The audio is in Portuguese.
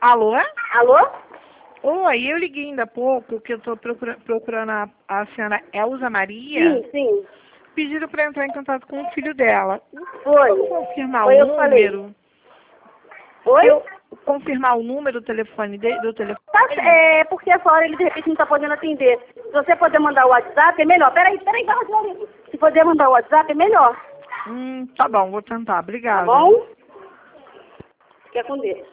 Alô? Alô? Oi, eu liguei ainda há pouco, que eu tô procurando a senhora Elza Maria. Sim, sim. Pediram para entrar em contato com o filho dela. Foi. Vou confirmar Foi, o eu falei. número. Oi? Eu confirmar o número do telefone do telefone. Porque essa hora ele de repente não tá podendo atender. Se você puder mandar o WhatsApp, é melhor. Peraí, Rosário. Se puder mandar o WhatsApp, é melhor. Tá bom, vou tentar. Tá Obrigada. bom? Fica com Deus.